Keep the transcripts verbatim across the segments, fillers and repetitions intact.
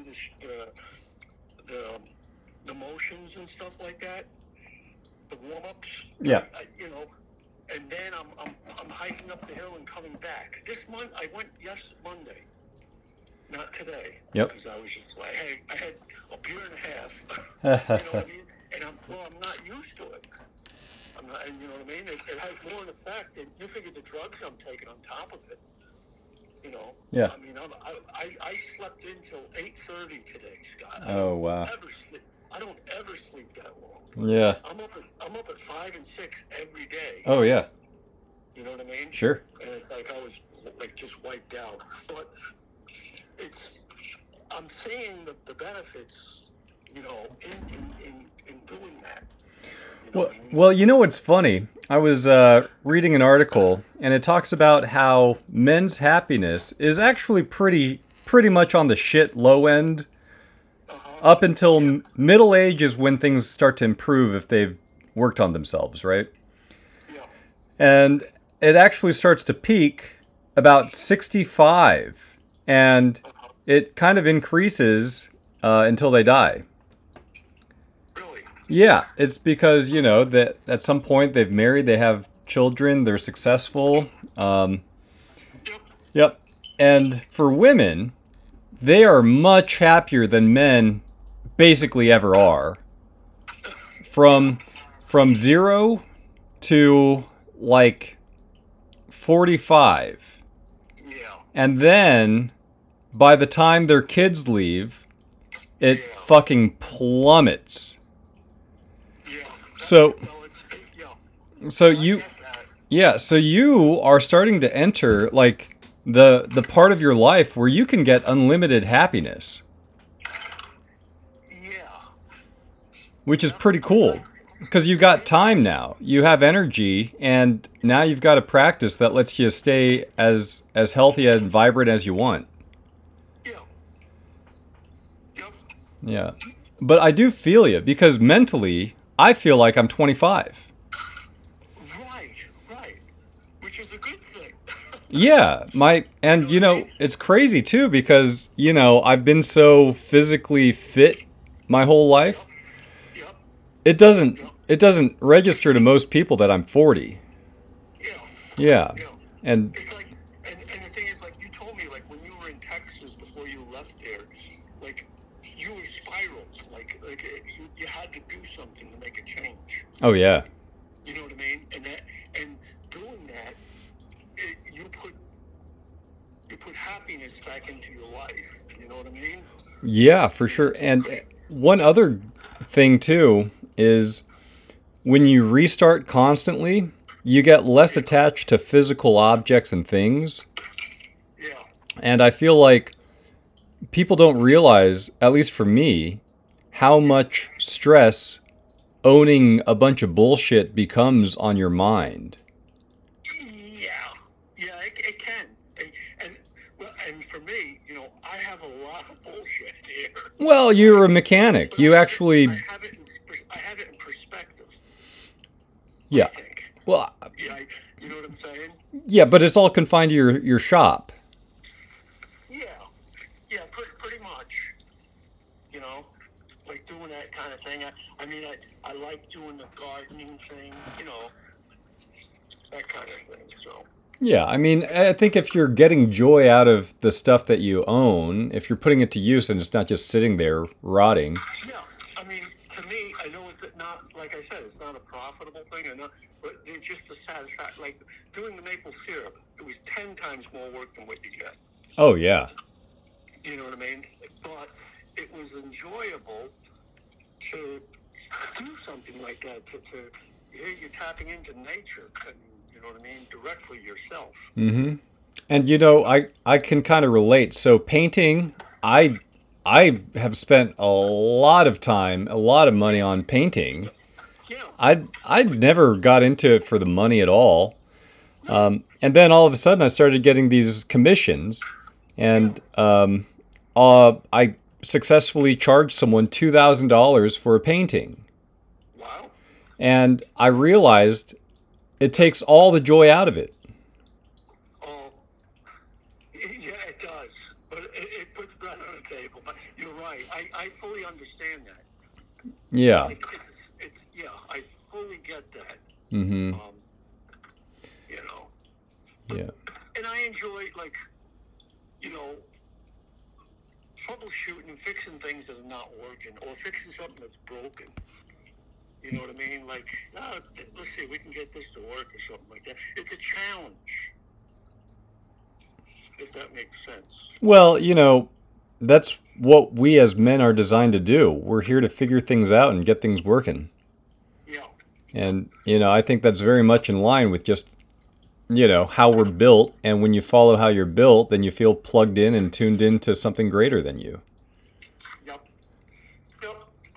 do the sh- the the, the motions and stuff like that, the warm ups. Yeah. I, you know, and then I'm I'm I'm hiking up the hill and coming back. This month I went yes Monday, not today. Yep. Because I was just like, hey, I had a beer and a half. You know what I mean? And I'm well, I'm not used to it. I'm not, and you know what I mean? It, it has more an effect, and you figure the drugs I'm taking on top of it. You know. Yeah. I mean, I'm, I, I I slept until eight thirty today, Scott. I Oh, don't wow. Ever sleep. I don't ever sleep that long. Yeah. I'm up at I'm up at five and six every day. Oh, yeah. You know what I mean? Sure. And it's like I was like just wiped out. But it's I'm seeing the, the benefits, you know, in in, in, in doing that. You know Well, what I mean? well, you know what's funny? I was uh, reading an article, and it talks about how men's happiness is actually pretty, pretty much on the shit low end. Uh-huh. Up until m- middle age is when things start to improve if they've worked on themselves, right? Yeah. And it actually starts to peak about sixty-five, and Uh-huh. it kind of increases uh, until they die. Really? Yeah, it's because, you know, that at some point they've married, they have children, they're successful. Um, Yep. yep. And for women, they are much happier than men basically ever are. From from zero to like forty-five. Yeah. And then by the time their kids leave, it Yeah. fucking plummets. Yeah. So No, it's, it, yeah. so I you get that. yeah, so you are starting to enter like the the part of your life where you can get unlimited happiness, Yeah. which is pretty cool because you got time now. You have energy, and now you've got a practice that lets you stay as as healthy and vibrant as you want. Yeah. Yep. Yeah. But I do feel you because mentally I feel like I'm twenty-five. Right. Right. Which is a good thing. Yeah, my and you know, it's crazy too because, you know, I've been so physically fit my whole life. Yep. It doesn't it doesn't register to most people that I'm forty. Yeah. Yeah. Yeah. And It's like, and, and the thing is, like, you told me, like, when you were in Texas before you left there, like, you were spiraled. Like, like it, you, you had to do something to make a change. oh yeah. You know what I mean? And that, and doing that, it, you put, you put happiness back into your life. You know what I mean? Yeah, for sure. And one other thing too is when you restart constantly, you get less attached to physical objects and things. Yeah. And I feel like people don't realize, at least for me, how much stress owning a bunch of bullshit becomes on your mind. Yeah, yeah, it, it can, and, and well, and for me, you know, I have a lot of bullshit here. Well, you're a mechanic. You actually, I have it in, I have it in perspective. yeah. I think. Well, Yeah, I, you know what I'm saying? yeah, but it's all confined to your, your shop. Yeah, yeah, pretty, pretty much. You know, like doing that kind of thing. I, I mean, I, I like doing the gardening thing. You know, that kind of thing. So. Yeah, I mean, I think if you're getting joy out of the stuff that you own, if you're putting it to use and it's not just sitting there rotting. Yeah, I mean, to me, I know it's not, like I said, it's not a profitable thing, I know, but it's just a satisfaction. Like, doing the maple syrup, it was ten times more work than what you get. Oh, yeah. You know what I mean? But it was enjoyable to do something like that, to, to here you're tapping into nature, and, you know what I mean, directly yourself. Mm-hmm. And, you know, I, I can kind of relate. So painting, I I have spent a lot of time, a lot of money on painting. Yeah. I I never got into it for the money at all. Um, and then all of a sudden I started getting these commissions, and um, uh, I successfully charged someone two thousand dollars for a painting. Wow. And I realized it takes all the joy out of it. Oh, yeah, it does. But it, it puts bread on the table. But You're right. I, I fully understand that. Yeah. Like, it's, it's, yeah, I fully get that. Mm-hmm. Um, you know, Yeah. and I enjoy, like, you know, troubleshooting and fixing things that are not working, or fixing something that's broken. You know what I mean? Like, ah, let's see, we can get this to work or something like that. It's a challenge, if that makes sense. Well, you know, that's what we as men are designed to do. We're here to figure things out and get things working. Yeah. And, you know, I think that's very much in line with just, you know, how we're built. And when you follow how you're built, then you feel plugged in and tuned into something greater than you. Yep. Yep.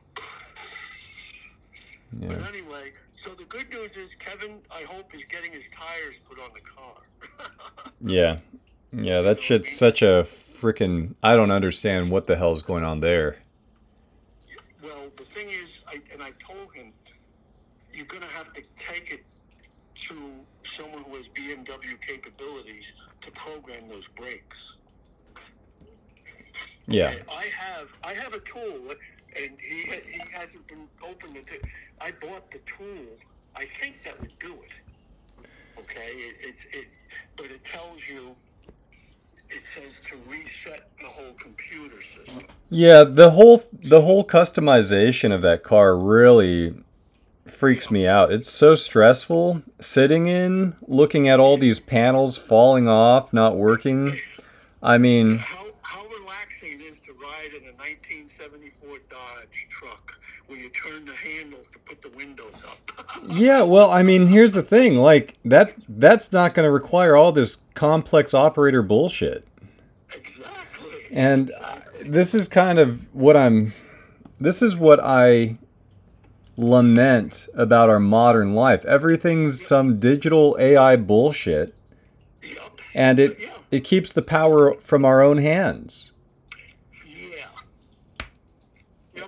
Yeah. But anyway, so the good news is Kevin, I hope, is getting his tires put on the car. Yeah. Yeah, that shit's such a freaking... I don't understand what the hell's going on there. Well, the thing is, I, and I told him, you're going to have to take it to someone who has B M W capabilities to program those brakes. Yeah. Okay, I have I have a tool, and he he hasn't been open to it. I bought the tool. I think that would do it. Okay, it, it's it, but it tells you. It says to reset the whole computer system. Yeah, the whole the whole customization of that car really freaks me out. It's so stressful sitting in, looking at all these panels falling off, not working. I mean, how how relaxing it is to ride in a nineteen seventy-four Dodge truck where you turn the handles to put the windows up. yeah, well, I mean, here's the thing. Like that that's not going to require all this complex operator bullshit. Exactly. And uh, this is kind of what I'm this is what I lament about our modern life. Everything's some digital A I bullshit. Yep. And it Yeah. it keeps the power from our own hands. Yeah. Yep.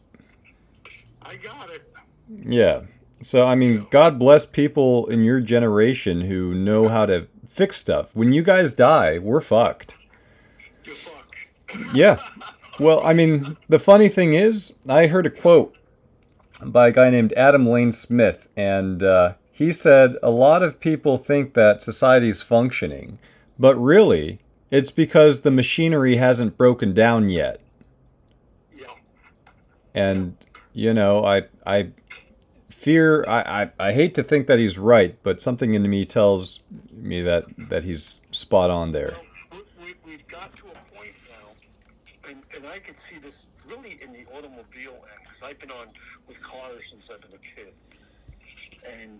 I got it. Yeah. So I mean, God bless people in your generation who know how to fix stuff. When you guys die, we're fucked. You're fucked. Yeah. Well, I mean, the funny thing is, I heard a quote by a guy named Adam Lane Smith, and uh, he said a lot of people think that society's functioning, but really, it's because the machinery hasn't broken down yet. Yeah. And you know, I I fear I, I, I hate to think that he's right, but something in me tells me that that he's spot on there. Well, we, we, we've got to a point now, and, and I can see this really in the automobile end, because I've been on with cars since I've been a kid. And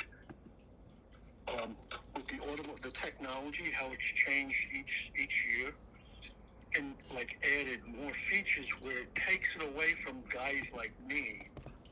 um, with the auto, the technology, how it's changed each each year, and like added more features where it takes it away from guys like me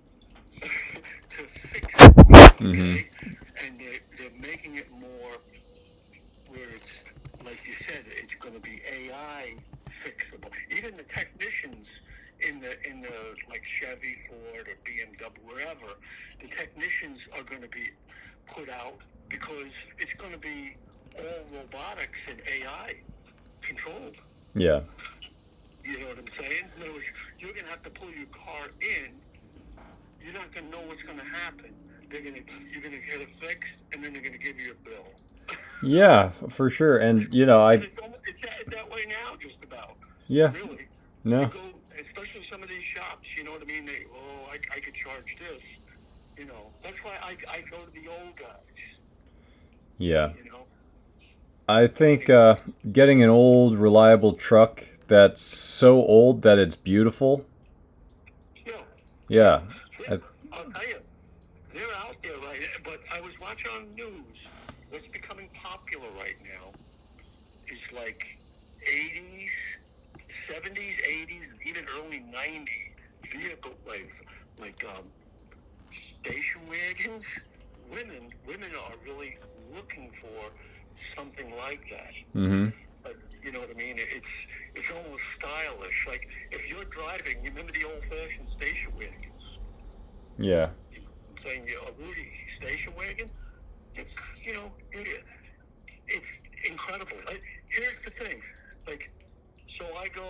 to fix it, okay? Mm-hmm. And they're, they're making it more where it's, like you said, it's going to be A I fixable. Even the technicians in the in the like Chevy, Ford, or B M W, wherever, the technicians are going to be put out because it's going to be all robotics and A I controlled. Yeah. You know what I'm saying? In other words, you're going to have to pull your car in. You're not going to know what's going to happen. They're going to you're going to get it fixed, and then they're going to give you a bill. Yeah, for sure. And you know, I And it's, almost, it's, that, it's that way now, just about. yeah. Really. No. You go, especially some of these shops, you know what I mean? They, oh, I, I could charge this. You know, that's why I, I go to the old guys. Yeah. You know? I think uh, getting an old, reliable truck that's so old that it's beautiful. Yeah. Yeah. Yeah, I'll tell you, they're out there, right? But I was watching on the news. What's becoming popular right now is like eighties, seventies, eighties, and even early nineties vehicle, like, like um, station wagons. Women, women are really looking for something like that. Mm-hmm. Like, you know what I mean? It's it's almost stylish. Like if you're driving, you remember the old-fashioned station wagons? Yeah. I'm saying, you know, a Rudy station wagon. It's, you know, it, it's incredible. I, here's the thing. Like, so I go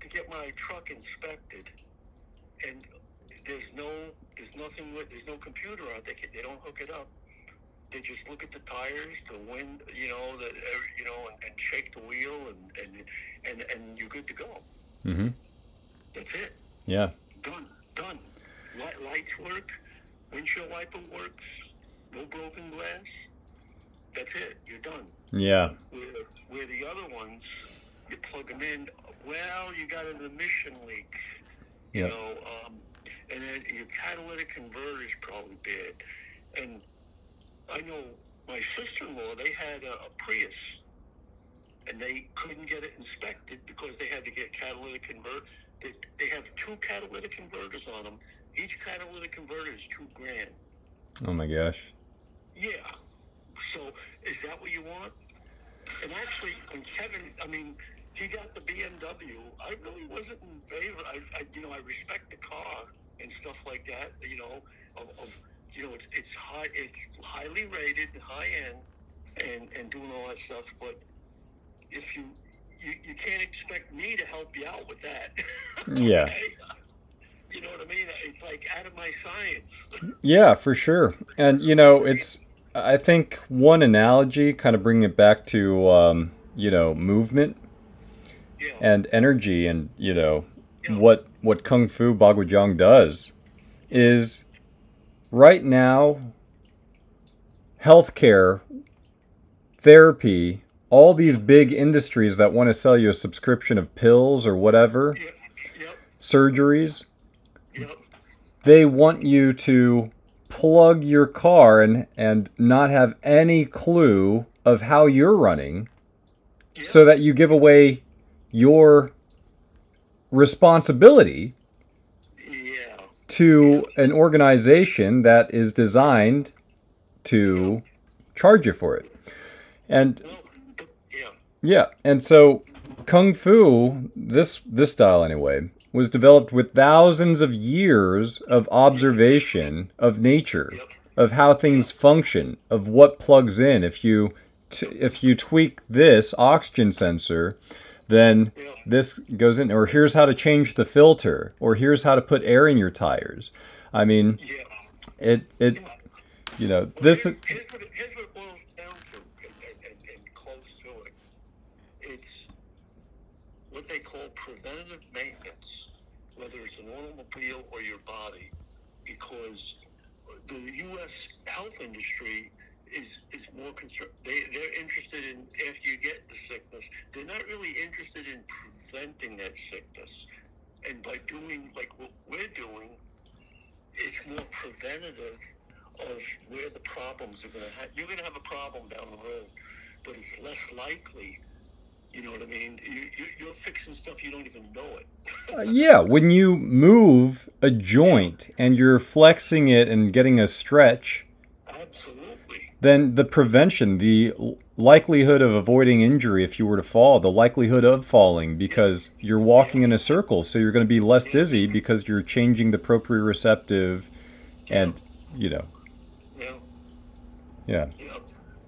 to get my truck inspected, and there's no, there's nothing with, there's no computer on it. They can, they don't hook it up. They just look at the tires, the wind, you know, the, you know, and, and shake the wheel, and, and and and you're good to go. Mm-hmm. That's it. Yeah. Done. Done. Light, lights work. Windshield wiper works. No broken glass. That's it. You're done. Yeah. Where, where the other ones, you plug them in. Well, you got an emission leak. You Yep. know, um, and then your catalytic converter is probably bad. And I know my sister-in-law, they had a, a Prius, and they couldn't get it inspected because they had to get catalytic convert. They, they have two catalytic converters on them. Each catalytic converter is two grand. Oh my gosh. Yeah. So is that what you want? And actually, when Kevin, I mean, he got the B M W. I really wasn't in favor. I, I you know, I respect the car and stuff like that. You know, of, of you know, it's it's high, it's highly rated, high end, and and doing all that stuff. But if you you, you can't expect me to help you out with that. Yeah. Okay? You know what I mean? It's like out of my science. Yeah, for sure. And, you know, it's, I think one analogy, kind of bringing it back to, um, you know, movement Yeah. and energy and, you know, Yeah. what, what Kung Fu Baguazhang does is right now, healthcare, therapy, all these big industries that want to sell you a subscription of pills or whatever, Yep. Yep. surgeries, Yep. they want you to plug your car and, and not have any clue of how you're running Yep. so that you give away your responsibility Yeah. to an organization that is designed to charge you for it. And Well, but, yeah. yeah, and so Kung Fu, this this style anyway, was developed with thousands of years of observation of nature, Yep. of how things function, of what plugs in. If you t- if you tweak this oxygen sensor, then Yeah. this goes in. Or here's how to change the filter. Or here's how to put air in your tires. I mean, Yeah. it it Yeah. you know Well, this here's, is here's, what it, here's what it boils down to, and, and, and, and close to it. It's what they call preventative maintenance, whether it's an automobile or your body, because the U S health industry is is more concerned. They they're interested in after you get the sickness. They're not really interested in preventing that sickness, and by doing like what we're doing, it's more preventative of where the problems are going to have. You're going to have a problem down the road, but it's less likely. You know what I mean? You, you, you're fixing stuff you don't even know it. Uh, yeah, when you move a joint and you're flexing it and getting a stretch, Absolutely. then the prevention, the l- likelihood of avoiding injury if you were to fall, the likelihood of falling because you're walking in a circle, so you're going to be less dizzy because you're changing the proprioceptive and, you know, Yeah. yeah. Yep.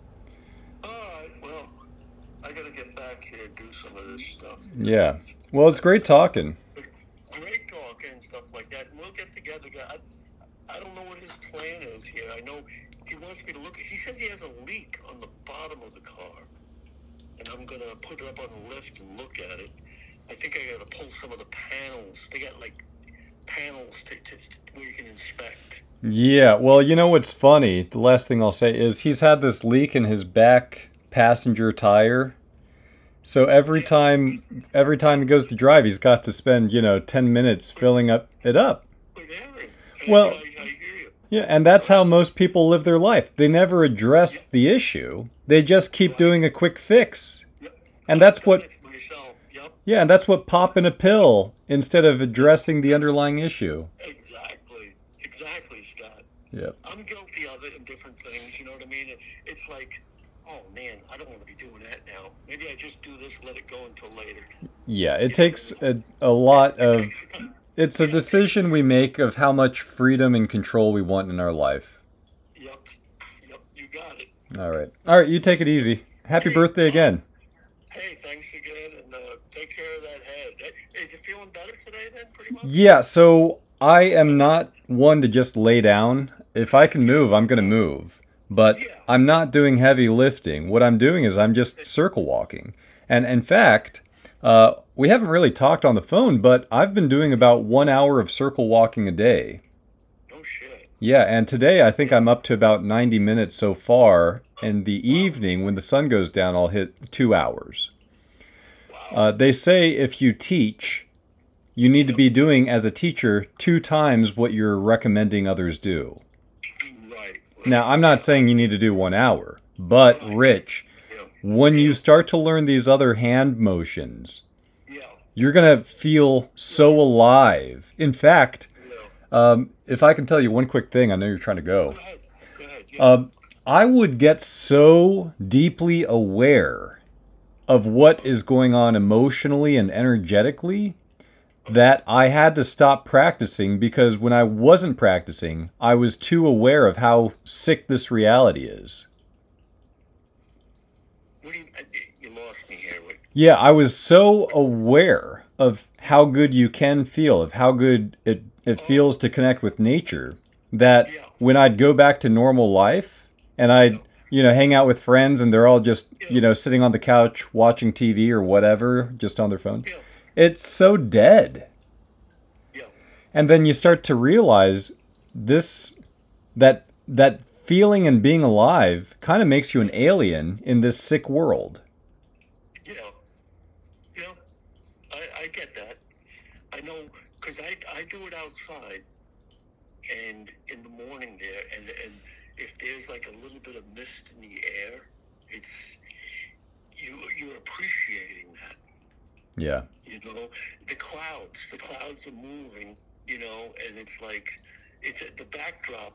All right. Well, I got to get back here and do some of this stuff. Yeah. Well, it's great talking. Great talk and stuff like that. And we'll get together. I, I don't know what his plan is here. I know he wants me to look. He says he has a leak on the bottom of the car, and I'm gonna put it up on the lift and look at it. I think I gotta pull some of the panels. They got like panels to, to, to where you can inspect. Yeah, well, you know what's funny? The last thing I'll say is he's had this leak in his back passenger tire. So every time every time he goes to drive, he's got to spend, you know, ten minutes filling up it up. But Aaron, Well- I, I hear you. Yeah, and that's how most people live their life. They never address the issue. They just keep doing a quick fix. Yep. And that's I've what done it myself. Yep. Yeah, and that's what popping a pill instead of addressing the underlying issue. Exactly. Exactly, Scott. Yeah. I'm guilty of it in different things, you know what I mean? It, it's like, oh man, I don't want to be doing that now. Maybe I just do this, let it go until later. Yeah, it takes a, a lot of it's a decision we make of how much freedom and control we want in our life. Yep. Yep, you got it. All right. All right, you take it easy. Happy birthday again. Hey, thanks again, and uh, take care of that head. Is it feel pretty much? Yeah, so I am not one to just lay down. If I can move, I'm going to move. But Yeah. I'm not doing heavy lifting. What I'm doing is I'm just circle walking. And in fact, uh, we haven't really talked on the phone, but I've been doing about one hour of circle walking a day. No shit. Yeah, and today I think I'm up to about ninety minutes so far. In the evening, when the sun goes down, I'll hit two hours. Wow. Uh, they say if you teach, you need to be doing as a teacher two times what you're recommending others do. Right. Now, I'm not saying you need to do one hour, but Rich, Yeah. when you start to learn these other hand motions, Yeah. you're going to feel so alive. In fact, Yeah. um, if I can tell you one quick thing, I know you're trying to go. Go ahead. Go ahead. Yeah. Um, I would get so deeply aware of what is going on emotionally and energetically that I had to stop practicing because when I wasn't practicing, I was too aware of how sick this reality is. What do you, uh, you lost me here. What, Yeah, I was so aware of how good you can feel, of how good it, it feels to connect with nature, that Yeah. when I'd go back to normal life and I'd, you know, hang out with friends and they're all just, you know, sitting on the couch watching T V or whatever, just on their phone, yeah. it's so dead. Yeah. And then you start to realize this, that that feeling and being alive kind of makes you an alien in this sick world. Yeah. Yeah. I, I get that. I know, because I, I do it outside and in the morning there, and, and if there's like a little bit of mist in the air, it's, you, you're appreciating that. Yeah. You know, the clouds, the clouds are moving, you know, and it's like, it's the backdrop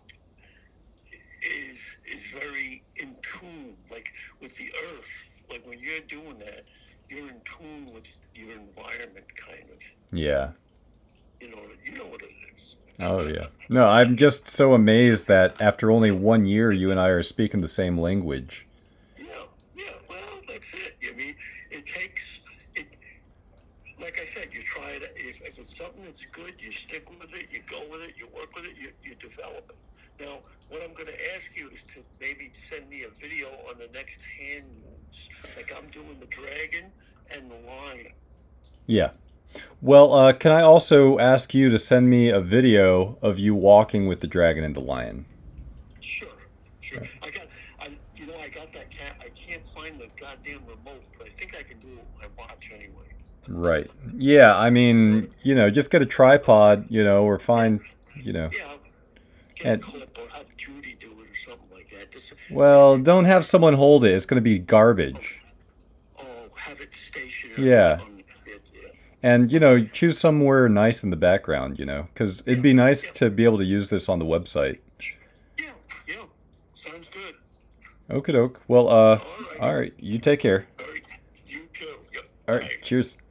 is is very in tune, like with the earth. Like when you're doing that, you're in tune with your environment, kind of. Yeah. You know, you know what it is. Oh, yeah. No, I'm just so amazed that after only one year, you and I are speaking the same language. Yeah, yeah. Well, that's it. I mean, it takes it. Like I said, you try it. If, if it's something that's good, you stick with it. You go with it. You work with it. You, you develop it. Now, what I'm going to ask you is to maybe send me a video on the next hand moves. Like I'm doing the dragon and the lion. Yeah. Well, uh, can I also ask you to send me a video of you walking with the dragon and the lion? Sure, sure. I got, I, you know, I got that cat. I can't find the goddamn remote, but I think I can do it with my watch anyway. Right. Yeah, I mean, you know, just get a tripod, you know, or find, you know. Yeah, get And- a clip or have Judy do it or something like that. Just, Well, don't have someone hold it. It's going to be garbage. oh, have it stationary. Yeah. On the bit, yeah. And, you know, choose somewhere nice in the background, you know, because it'd be nice to be able to use this on the website. Yeah, yeah. Sounds good. Okie doke. Well, uh, All right. all right. You take care. All right. You too. Yep. All right. Bye. Cheers.